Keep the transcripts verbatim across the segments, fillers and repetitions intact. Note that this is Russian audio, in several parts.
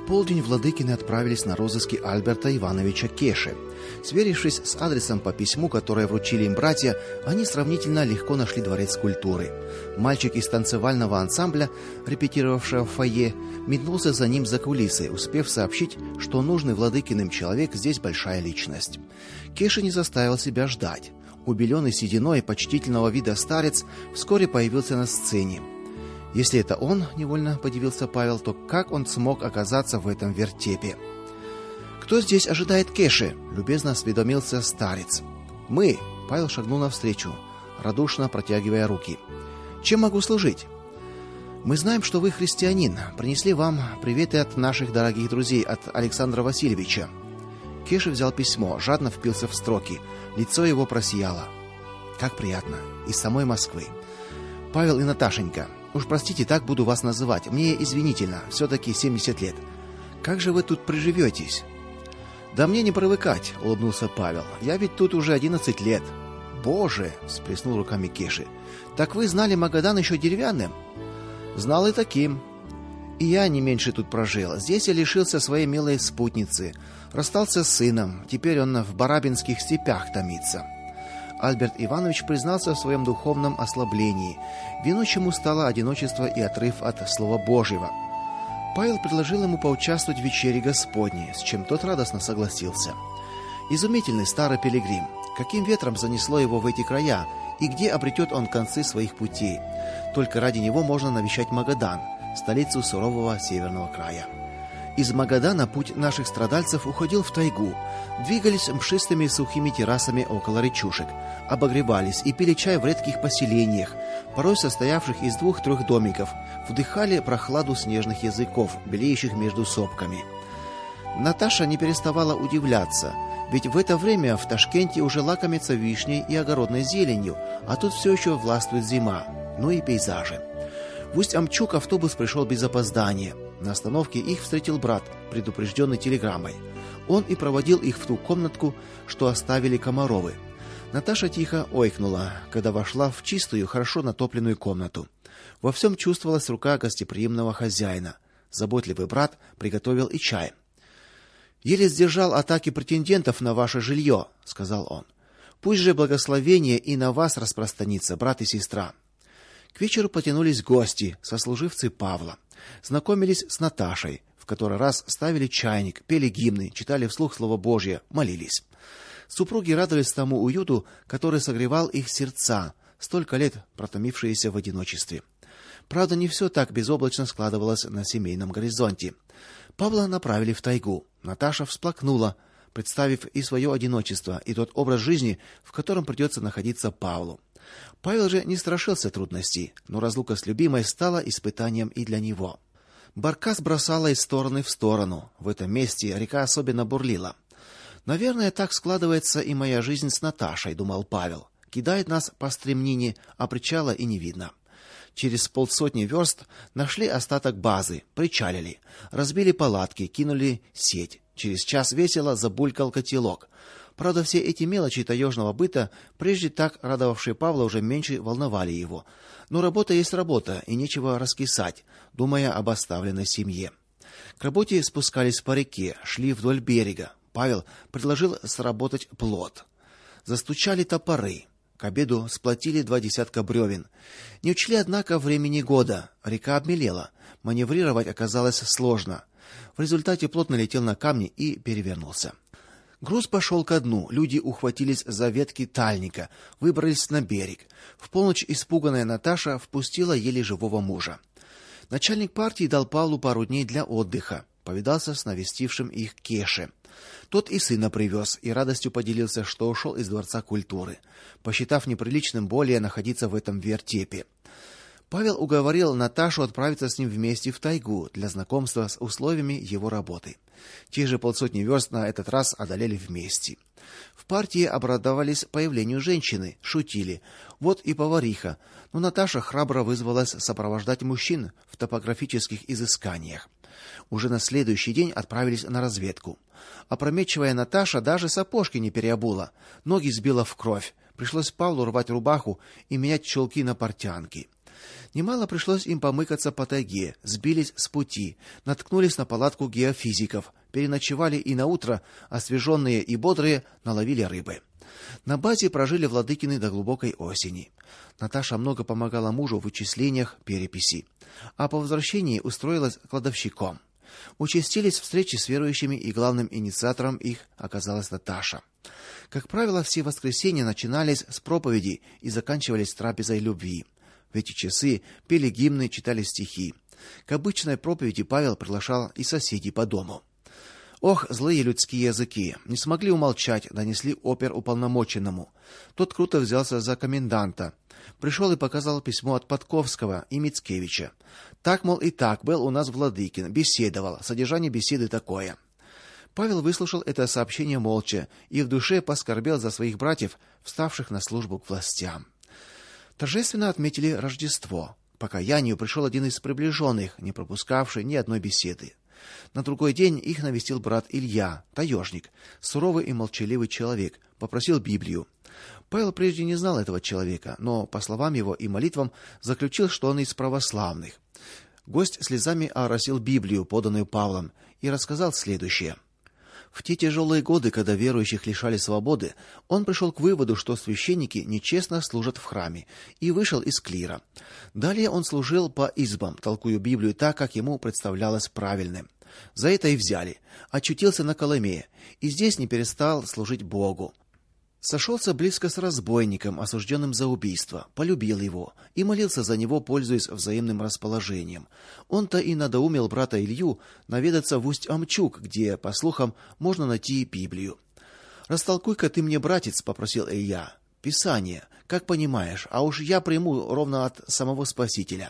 полдень владыкины отправились на розыски Альберта Ивановича Кеши. Сверившись с адресом по письму, которое вручили им братья, они сравнительно легко нашли дворец культуры. Мальчик из танцевального ансамбля, репетировавшего в фойе, метнулся за ним за кулисы, успев сообщить, что нужный владыкиным человек здесь большая личность. Кеша не заставил себя ждать. Убеленный сединой почтительного вида старец вскоре появился на сцене. Если это он, невольно подивился Павел, то как он смог оказаться в этом вертепе? Кто здесь ожидает Кеши? Любезно осведомился старец. Мы, Павел шагнул навстречу, радушно протягивая руки. Чем могу служить? Мы знаем, что вы христианин. Принесли вам приветы от наших дорогих друзей, от Александра Васильевича. Кеша взял письмо, жадно впился в строки. Лицо его просияло. Как приятно, из самой Москвы. Павел и Наташенька, уж простите, так буду вас называть. Мне извинительно, все таки семьдесят лет. Как же вы тут приживетесь? Да мне не привыкать, улыбнулся Павел. Я ведь тут уже одиннадцать лет. Боже, всплеснул руками Кеши. Так вы знали Магадан еще деревянным? Знал и таким. И я не меньше тут прожил. Здесь я лишился своей милой спутницы, расстался с сыном. Теперь он в Барабинских степях томится. Альберт Иванович признался в своем духовном ослаблении, виной чему стало одиночество и отрыв от слова Божьего. Павел предложил ему поучаствовать в вечере Господней, с чем тот радостно согласился. Изумительный старый пилигрим. Каким ветром занесло его в эти края, и где обретет он концы своих путей? Только ради него можно навещать Магадан, столицу сурового северного края. Из Магадана путь наших страдальцев уходил в тайгу. Двигались мшистыми сухими террасами около речушек, обогревались и пили чай в редких поселениях, порой состоявших из двух-трех домиков, вдыхали прохладу снежных языков, белеющих между сопками. Наташа не переставала удивляться, ведь в это время в Ташкенте уже лакомятся вишней и огородной зеленью, а тут все еще властвует зима, ну и пейзажи. В Усть-Амчук автобус пришел без опоздания. На остановке их встретил брат, предупрежденный телеграммой. Он и проводил их в ту комнатку, что оставили Комаровы. Наташа тихо ойкнула, когда вошла в чистую, хорошо натопленную комнату. Во всем чувствовалась рука гостеприимного хозяина. Заботливый брат приготовил и чай. Еле сдержал атаки претендентов на ваше жилье, — сказал он. Пусть же благословение и на вас распространится, брат и сестра. К вечеру потянулись гости, сослуживцы Павла. Знакомились с Наташей, в который раз ставили чайник, пели гимны, читали вслух слово Божье, молились. Супруги радовались тому уюту, который согревал их сердца, столько лет протомившиеся в одиночестве. Правда, не все так безоблачно складывалось на семейном горизонте. Павла направили в тайгу. Наташа всплакнула, представив и свое одиночество, и тот образ жизни, в котором придется находиться Павлу. Павел же не страшился трудностей, но разлука с любимой стала испытанием и для него. Баркас бросала из стороны в сторону. В этом месте река особенно бурлила. Наверное, так складывается и моя жизнь с Наташей, думал Павел. Кидает нас по стремнине, а причала и не видно. Через полсотни верст нашли остаток базы, причалили, разбили палатки, кинули сеть. Через час весело забулькал котелок. Правда, все эти мелочи таежного быта, прежде так радовавшие Павла, уже меньше волновали его. Но работа есть работа, и нечего раскисать, думая об оставленной семье. К работе спускались по реке, шли вдоль берега. Павел предложил сработать плот. Застучали топоры. К обеду сплотили два десятка бревен. Не учли, однако, времени года. Река обмелела. Маневрировать оказалось сложно. В результате плот налетел на камни и перевернулся. Груз пошел ко дну. Люди ухватились за ветки тальника, выбрались на берег. В полночь испуганная Наташа впустила еле живого мужа. Начальник партии дал Павлу пару дней для отдыха. Повидался с навестившим их Кеше. Тот и сына привез, и радостью поделился, что ушел из дворца культуры, посчитав неприличным более находиться в этом вертепе. Павел уговорил Наташу отправиться с ним вместе в тайгу для знакомства с условиями его работы. Те же полсотни верст на этот раз одолели вместе. В партии обрадовались появлению женщины, шутили. Вот и повариха. Но Наташа храбро вызвалась сопровождать мужчин в топографических изысканиях. Уже на следующий день отправились на разведку. Опрометчивая Наташа даже сапожки не переобула, ноги сбила в кровь. Пришлось Павлу рвать рубаху и менять чулки на портянки. Немало пришлось им помыкаться по тайге, сбились с пути, наткнулись на палатку геофизиков, переночевали и наутро, освеженные и бодрые, наловили рыбы. На базе прожили Владыкины до глубокой осени. Наташа много помогала мужу в вычислениях, переписи, а по возвращении устроилась кладовщиком. Участились встречи с верующими, и главным инициатором их оказалась Наташа. Как правило, все воскресенья начинались с проповеди и заканчивались трапезой любви. В эти часы пели гимны, читали стихи. К обычной проповеди Павел приглашал и соседей по дому. Ох, злые людские языки, не смогли умолчать, донесли оперуполномоченному. Тот круто взялся за коменданта. Пришел и показал письмо от Подковского и Мицкевича. Так, мол, и так был у нас Владыкин, беседовал. Содержание беседы такое. Павел выслушал это сообщение молча и в душе поскорбел за своих братьев, вставших на службу к властям. Торжественно отметили Рождество. К покаянию пришел один из приближенных, не пропускавший ни одной беседы. На другой день их навестил брат Илья, таежник, суровый и молчаливый человек, попросил Библию. Павел прежде не знал этого человека, но по словам его и молитвам заключил, что он из православных. Гость слезами оросил Библию, поданную Павлом, и рассказал следующее: в те тяжелые годы, когда верующих лишали свободы, он пришел к выводу, что священники нечестно служат в храме, и вышел из клира. Далее он служил по избам, толкуя Библию так, как ему представлялось правильным. За это и взяли. Очутился на Колыме, и здесь не перестал служить Богу. Сошелся близко с разбойником, осужденным за убийство, полюбил его и молился за него, пользуясь взаимным расположением. Он-то и надоумил брата Илью наведаться в Усть-Амчук, где, по слухам, можно найти Библию. Растолкуй-ка ты мне, братец, попросил Илья. Писание, как понимаешь, а уж я приму ровно от самого Спасителя.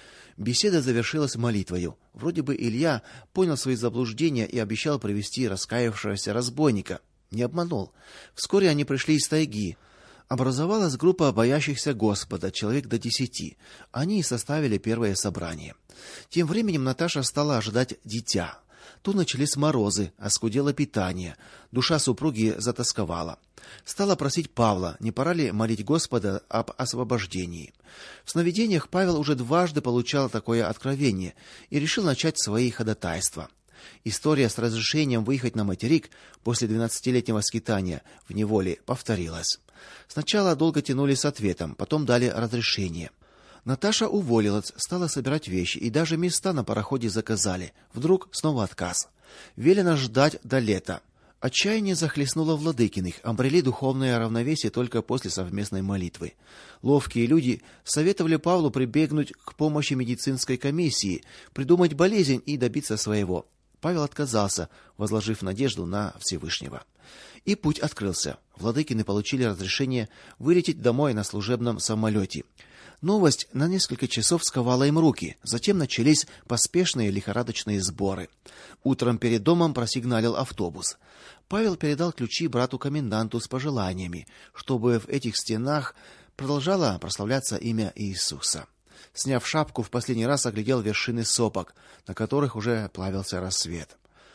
Беседа завершилась молитвою. Вроде бы Илья понял свои заблуждения и обещал привести раскаявшегося разбойника. Не обманул. Вскоре они пришли из тайги. Образовалась группа боящихся Господа, человек до десяти. Они и составили первое собрание. Тем временем Наташа стала ожидать дитя. Тут начались морозы, оскудело питание. Душа супруги затосковала. Стала просить Павла, не пора ли молить Господа об освобождении. В сновидениях Павел уже дважды получал такое откровение и решил начать свои ходатайства. История с разрешением выехать на материк после двенадцатилетнего скитания в неволе повторилась. Сначала долго тянули с ответом, потом дали разрешение. Наташа уволилась, стала собирать вещи, и даже места на пароходе заказали. Вдруг снова отказ. Велено ждать до лета. Отчаяние захлестнуло Владыкиных, обрели духовное равновесие только после совместной молитвы. Ловкие люди советовали Павлу прибегнуть к помощи медицинской комиссии, придумать болезнь и добиться своего. Павел отказался, возложив надежду на Всевышнего. И путь открылся. Владыкины получили разрешение вылететь домой на служебном самолете. Новость на несколько часов сковала им руки. Затем начались поспешные лихорадочные сборы. Утром перед домом просигналил автобус. Павел передал ключи брату-коменданту с пожеланиями, чтобы в этих стенах продолжало прославляться имя Иисуса. Сняв шапку, в последний раз оглядел вершины сопок, на которых уже плавился рассвет.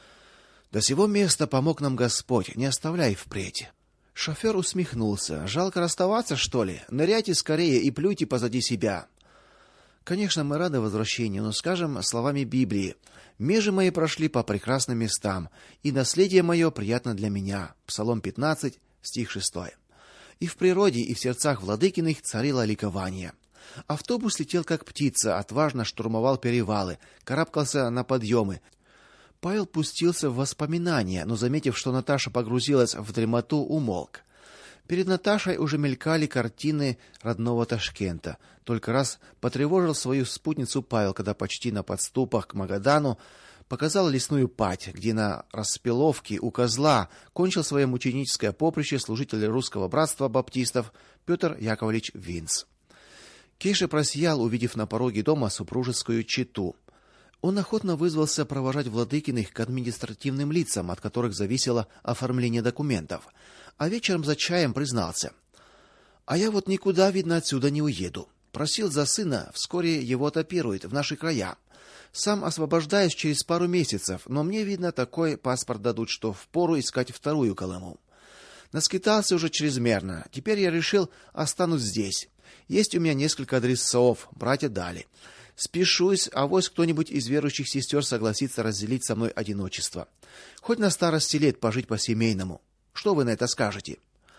До сего места помог нам Господь, не оставляй впредь. Шофер усмехнулся. Жалко расставаться, что ли? Ныряйте скорее и плюйте позади себя. Конечно, мы рады возвращению, но скажем словами Библии: межи мои прошли по прекрасным местам, и наследие мое приятно для меня. Псалом пятнадцать, стих шестой. И в природе, и в сердцах Владыкиных царило ликование. Автобус летел как птица, отважно штурмовал перевалы, карабкался на подъемы. Павел пустился в воспоминания, но, заметив, что Наташа погрузилась в дремоту, умолк. Перед Наташей уже мелькали картины родного Ташкента. Только раз потревожил свою спутницу Павел, когда почти на подступах к Магадану показал лесную падь, где на распиловке у козла кончил свое мученическое поприще служитель русского братства баптистов Петр Яковлевич Винц. Кеша просиял, увидев на пороге дома супружескую чету. Он охотно вызвался провожать Владыкиных к административным лицам, от которых зависело оформление документов, а вечером за чаем признался: "А я вот никуда, видно, отсюда не уеду. Просил за сына, вскоре его отопируют в наши края. Сам освобождаюсь через пару месяцев, но мне, видно, такой паспорт дадут, что впору искать вторую Колыму. Наскитался уже чрезмерно. Теперь я решил, останусь здесь. Есть у меня несколько адресов, братья дали. Спешусь, авось кто-нибудь из верующих сестер согласится разделить со мной одиночество. Хоть на старости лет пожить по-семейному. Что вы на это скажете?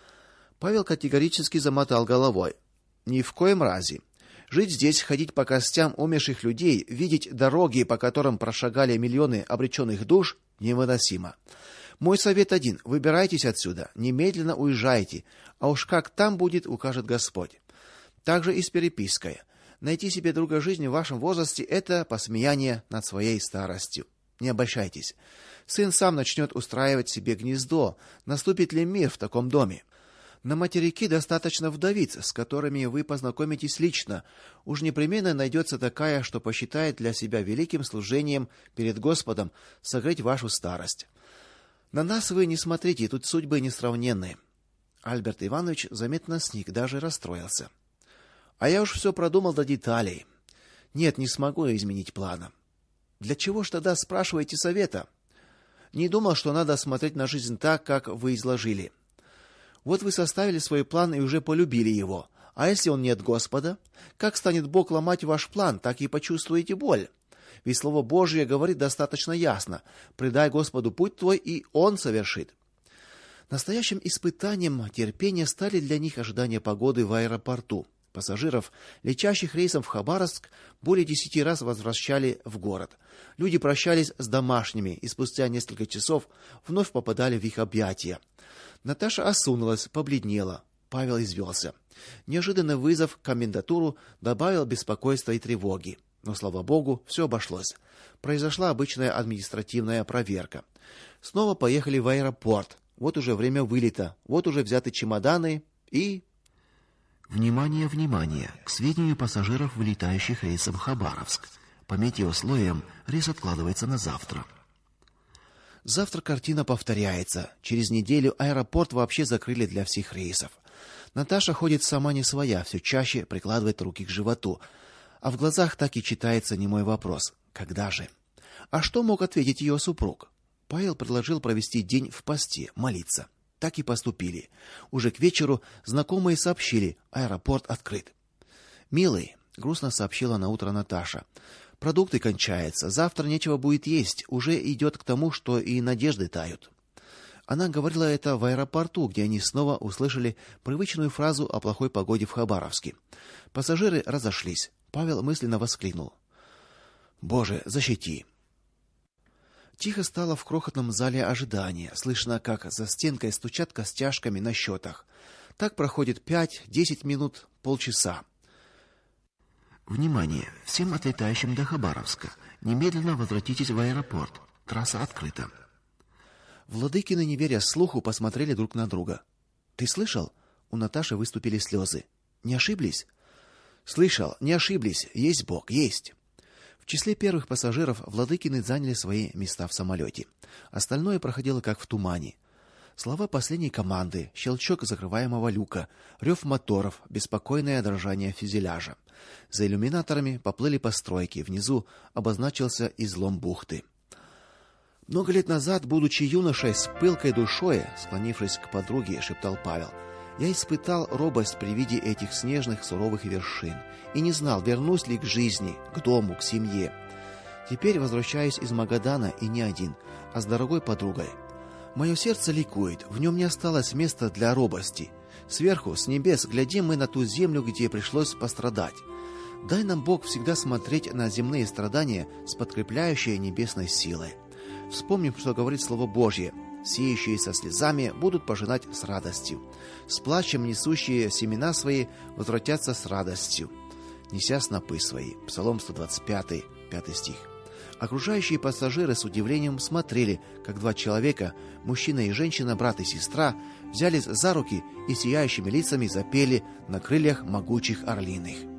Павел категорически замотал головой. Ни в коем разе. Жить здесь, ходить по костям умерших людей, видеть дороги, по которым прошагали миллионы обреченных душ, невыносимо. Мой совет один: выбирайтесь отсюда, немедленно уезжайте, а уж как там будет, укажет Господь. Также и с перепиской. Найти себе друга жизни в вашем возрасте это посмеяние над своей старостью. Не обольщайтесь. Сын сам начнет устраивать себе гнездо. Наступит ли мир в таком доме? На материке достаточно вдовиц, с которыми вы познакомитесь лично. Уж непременно найдется такая, что посчитает для себя великим служением перед Господом согреть вашу старость. На нас вы не смотрите, тут судьбы несравненные. Альберт Иванович заметно сник, даже расстроился. А я уж все продумал до деталей. Нет, не смогу изменить плана. Для чего ж тогда спрашиваете совета? Не думал, что надо смотреть на жизнь так, как вы изложили. Вот вы составили свой план и уже полюбили его. А если он не от Господа? Как станет Бог ломать ваш план, так и почувствуете боль. Ведь слово Божие говорит достаточно ясно: предай Господу путь твой, и он совершит. Настоящим испытанием терпения стали для них ожидания погоды в аэропорту. Пассажиров, летящих рейсом в Хабаровск, более десяти раз возвращали в город. Люди прощались с домашними и спустя несколько часов вновь попадали в их объятия. Наташа осунулась, побледнела. Павел извелся. Неожиданный вызов в комендатуру добавил беспокойства и тревоги. Но, слава богу, все обошлось. Произошла обычная административная проверка. Снова поехали в аэропорт. Вот уже время вылета, вот уже взяты чемоданы и... Внимание, внимание! К сведению пассажиров, вылетающих рейсом Хабаровск. По метеословиям рейс откладывается на завтра. Завтра картина повторяется. Через неделю аэропорт вообще закрыли для всех рейсов. Наташа ходит сама не своя, все чаще прикладывает руки к животу. А в глазах так и читается немой вопрос: когда же? А что мог ответить ее супруг? Павел предложил провести день в посте, молиться. Так и поступили. Уже к вечеру знакомые сообщили: аэропорт открыт. "Милый", грустно сообщила наутро Наташа. "Продукты кончаются, завтра нечего будет есть, уже идет к тому, что и надежды тают". Она говорила это в аэропорту, где они снова услышали привычную фразу о плохой погоде в Хабаровске. Пассажиры разошлись. Павел мысленно воскликнул: "Боже, защити". Тихо стало в крохотном зале ожидания. Слышно, как за стенкой стучат костяшками на счетах. Так проходит пять-десять минут, полчаса. Внимание! Всем отлетающим до Хабаровска. Немедленно возвратитесь в аэропорт. Трасса открыта. Владыкины, не веря слуху, посмотрели друг на друга. "Ты слышал?" У Наташи выступили слезы. "Не ошиблись?" "Слышал, не ошиблись. Есть Бог, есть". В числе первых пассажиров Владыкины заняли свои места в самолете. Остальное проходило как в тумане. Слова последней команды, щелчок закрываемого люка, рев моторов, беспокойное дрожание фюзеляжа. За иллюминаторами поплыли постройки, внизу обозначился излом бухты. Много лет назад, будучи юношей с пылкой душой, склонившись к подруге, шептал Павел, я испытал робость при виде этих снежных суровых вершин и не знал, вернусь ли к жизни, к дому, к семье. Теперь возвращаюсь из Магадана и не один, а с дорогой подругой. Мое сердце ликует, в нем не осталось места для робости. Сверху, с небес, глядим мы на ту землю, где пришлось пострадать. Дай нам Бог всегда смотреть на земные страдания с подкрепляющей небесной силой. Вспомним, что говорит Слово Божье: сеющие со слезами будут пожинать с радостью. С плачем несущие семена свои возвратятся с радостью, неся снопы свои. Псалом сто двадцать пять, пятый стих. Окружающие пассажиры с удивлением смотрели, как два человека, мужчина и женщина, брат и сестра, взялись за руки и сияющими лицами запели на крыльях могучих орлиных.